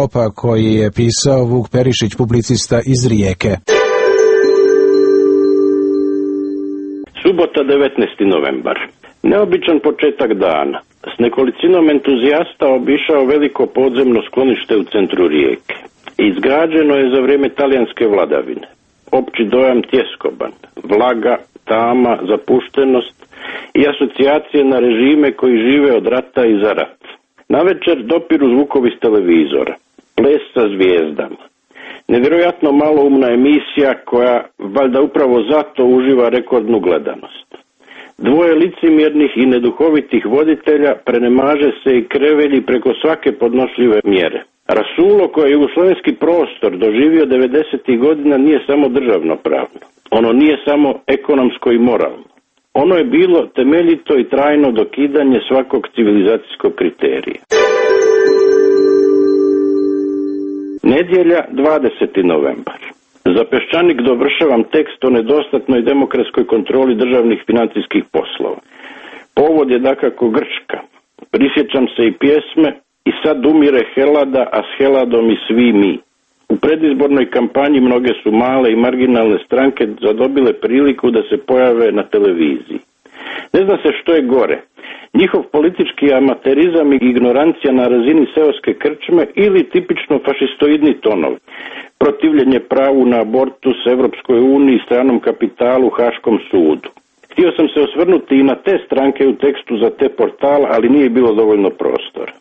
Opa koji je pisao Vuk Perišić, publicista iz Rijeke. Subota, 19. novembar. Neobičan početak dana. S nekolicinom entuzijasta obišao veliko podzemno sklonište u centru Rijeke. Izgrađeno je za vrijeme talijanske vladavine. Opći dojam tjeskoban, vlaga, tama, zapuštenost i asocijacije na režime koji žive od rata i za rat. Navečer dopiru zvukovi s televizora, ples sa zvijezdama. Nevjerojatno maloumna emisija koja valjda upravo zato uživa rekordnu gledanost. Dvoje licemjernih i neduhovitih voditelja prenemaže se i krevelji preko svake podnošljive mjere. Rasulo koje je jugoslavenski prostor doživio 90. godina nije samo državno pravno. Ono nije samo ekonomsko i moralno. Ono je bilo temeljito i trajno dokidanje svakog civilizacijskog kriterija. Nedjelja, 20. novembar. Za peščanik dovršavam tekst o nedostatnoj demokratskoj kontroli državnih financijskih poslova. Povod je dakako Grčka. Prisjećam se i pjesme I sad umire Helada, a s Heladom i svi mi. U predizbornoj kampanji mnoge su male i marginalne stranke zadobile priliku da se pojave na televiziji. Ne zna se što je gore, njihov politički amaterizam i ignorancija na razini seoske krčme ili tipično fašistoidni tonovi, protivljenje pravu na abortus, Evropskoj uniji, stranom kapitalu, Haškom sudu. Htio sam se osvrnuti i na te stranke u tekstu za te portala, ali nije bilo dovoljno prostora.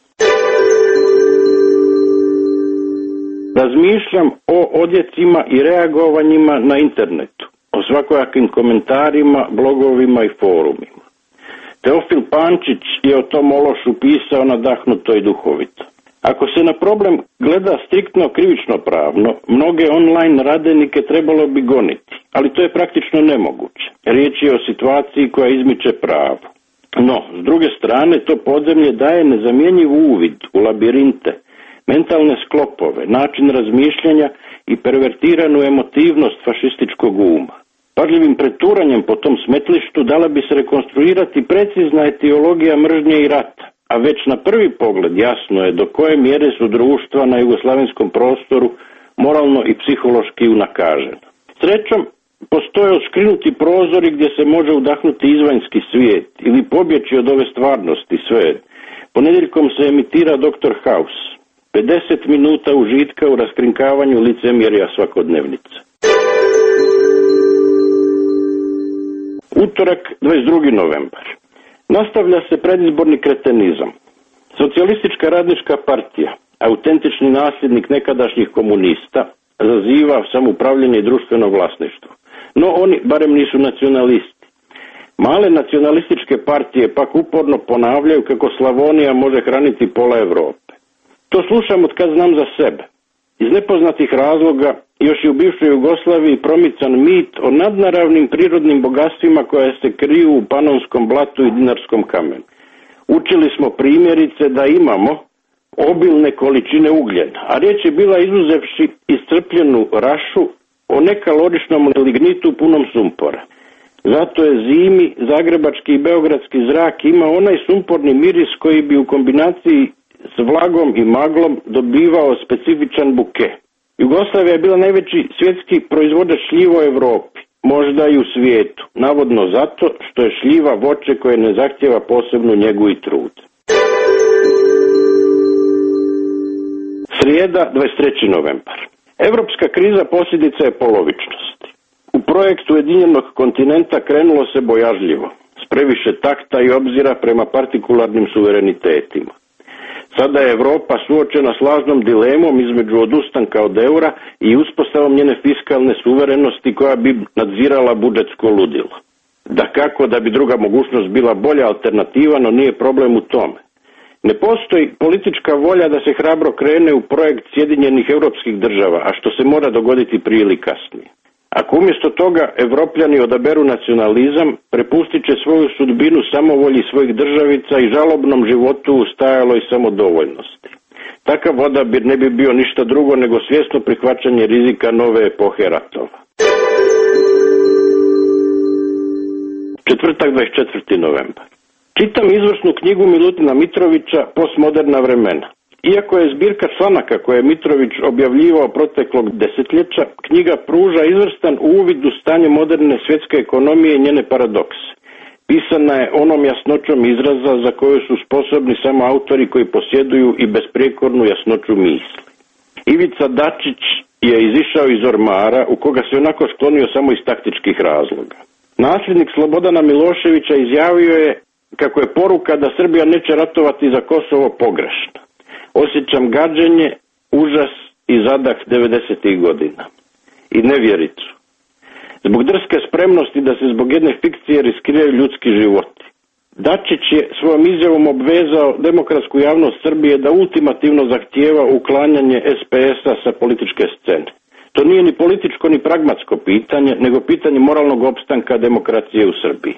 Razmišljam o odjecima i reagovanjima na internetu, o svakojakim komentarima, blogovima i forumima. Teofil Pančić je o tom ološu pisao nadahnuto i duhovito. Ako se na problem gleda striktno krivično pravno, mnoge online radenike trebalo bi goniti, ali to je praktično nemoguće. Riječ je o situaciji koja izmiče pravu. No, s druge strane, to podzemlje daje nezamjenjiv uvid u labirinte, mentalne sklopove, način razmišljanja i pervertiranu emotivnost fašističkog uma. Pažljivim preturanjem po tom smetlištu dala bi se rekonstruirati precizna etiologija mržnje i rata, a već na prvi pogled jasno je do koje mjere su društva na jugoslavenskom prostoru moralno i psihološki unakažena. Srećom, postoje odškrinuti prozori gdje se može udahnuti izvanjski svijet ili pobjeći od ove stvarnosti sve. Ponedjeljkom se emitira Dr. House. 50 minuta užitka u raskrinkavanju licemjerja svakodnevnice. Utorak, 22. novembar. Nastavlja se predizborni kretenizam. Socijalistička radnička partija, autentični nasljednik nekadašnjih komunista, zaziva samoupravljanje i društveno vlasništvo. No oni barem nisu nacionalisti. Male nacionalističke partije pak uporno ponavljaju kako Slavonija može hraniti pola Europe. To slušam od kad znam za sebe. Iz nepoznatih razloga još i u bivšoj Jugoslaviji promican mit o nadnaravnim prirodnim bogatstvima koja se kriju u Panonskom blatu i Dinarskom kamenu. Učili smo primjerice da imamo obilne količine ugljena, a riječ je bila izuzevši iscrpljenu rašu o nekaloričnom lignitu punom sumpora. Zato je zimi zagrebački i beogradski zrak ima onaj sumporni miris koji bi u kombinaciji s vlagom i maglom dobivao specifičan buke. Jugoslavija je bila najveći svjetski proizvođač šljiva u Europi, možda i u svijetu, navodno zato što je šljiva voće koje ne zahtjeva posebnu njegu i trud. Srijeda, 23. novembar. Europska kriza posljedica je polovičnosti. U projekt Ujedinjenog kontinenta krenulo se bojažljivo, s previše takta i obzira prema partikularnim suverenitetima. Sada je Europa suočena s lažnom dilemom između odustanka od eura i uspostavom njene fiskalne suverenosti koja bi nadzirala budžetsko ludilo. Dakako da bi druga mogućnost bila bolja alternativa, no nije problem u tome. Ne postoji politička volja da se hrabro krene u projekt Sjedinjenih europskih država, a što se mora dogoditi prije ili kasnije. Ako umjesto toga Evropljani odaberu nacionalizam, prepustit će svoju sudbinu samovolji svojih državica i žalobnom životu u stajaloj samodovoljnosti. Takav odabir ne bi bio ništa drugo nego svjesno prihvaćanje rizika nove epohe ratova. Četvrtak, 24. novembar. Čitam izvrsnu knjigu Milutina Mitrovića Postmoderna vremena. Iako je zbirka članaka koje je Mitrović objavljivao proteklog desetljeća, knjiga pruža izvrstan uvid u stanje moderne svjetske ekonomije i njene paradokse. Pisana je onom jasnoćom izraza za koju su sposobni samo autori koji posjeduju i besprijekornu jasnoću misli. Ivica Dačić je izišao iz ormara u koga se onako sklonio samo iz taktičkih razloga. Nasljednik Slobodana Miloševića izjavio je kako je poruka da Srbija neće ratovati za Kosovo pogrešna. Osjećam gađenje, užas i zadah 90. godina. I nevjericu. Zbog drske spremnosti da se zbog jedne fikcije riskiraju ljudski životi. Dačić je svojom izjavom obvezao demokratsku javnost Srbije da ultimativno zahtijeva uklanjanje SPS-a sa političke scene. To nije ni političko ni pragmatsko pitanje, nego pitanje moralnog opstanka demokracije u Srbiji.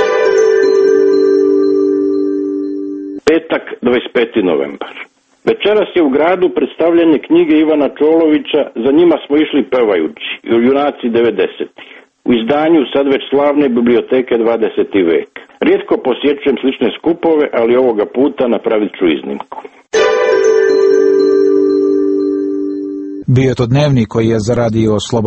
Petak, 25. novembar. Večeras je u gradu predstavljanje knjige Ivana Čolovića Za njima smo išli pevajući, junaci 90-ih. U izdanju sad već slavne biblioteke 20. vek. Rijetko posjećujem slične skupove, ali ovoga puta napravit ću iznimku. Bio je to dnevnik koji je zaradio